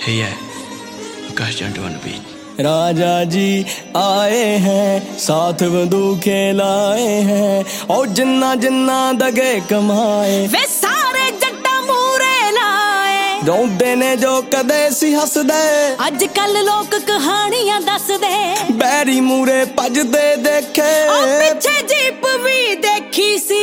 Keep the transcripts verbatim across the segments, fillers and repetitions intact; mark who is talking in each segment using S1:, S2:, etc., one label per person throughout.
S1: Hey, yeah, Akash Junto on the beat.
S2: राजा जी आए हैं साथ बंदूके लाए हैं और जिन्ना जिन्ना दगे कमाए
S3: वे सारे जट्टा मूरे लाए
S2: रोंदे ने जो कदे सी हसदे
S3: अज कल लोग कहानियां दस दे
S2: बैरी मूरे भजदे देखे
S3: पीछे जीप भी देखी सी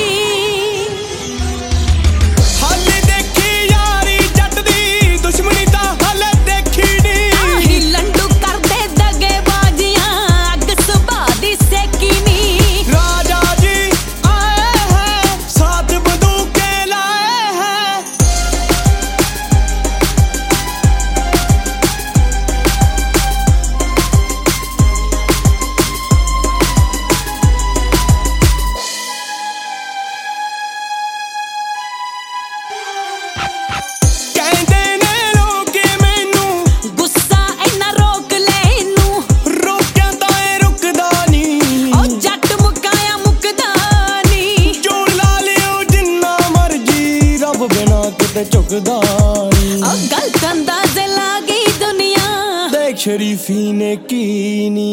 S2: झुकदा
S3: गलत अंदाज़े लागी दुनिया
S2: देख शरीफी ने की नी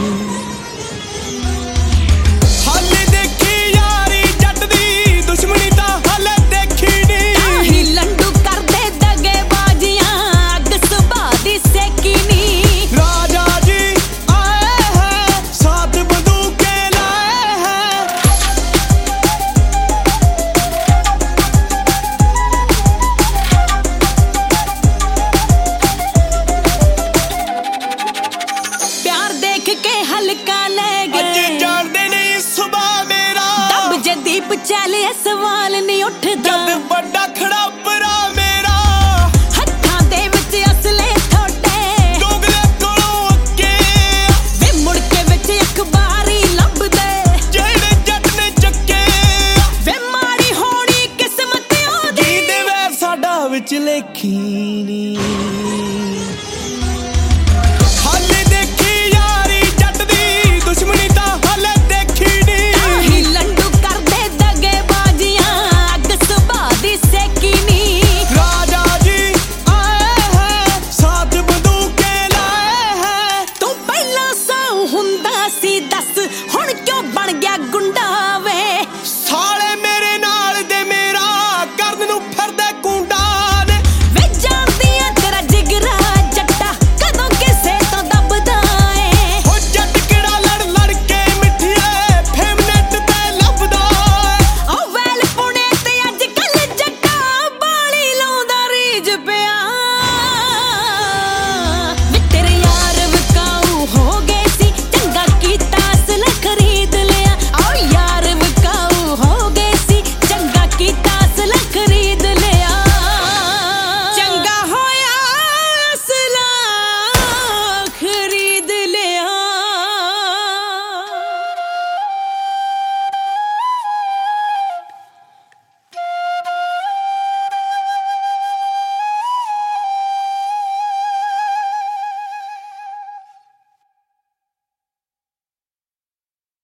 S3: के हल्का ले गए
S2: जान दे नहीं सुबह मेरा
S3: दब जे दीप चले सवाल नहीं उठदा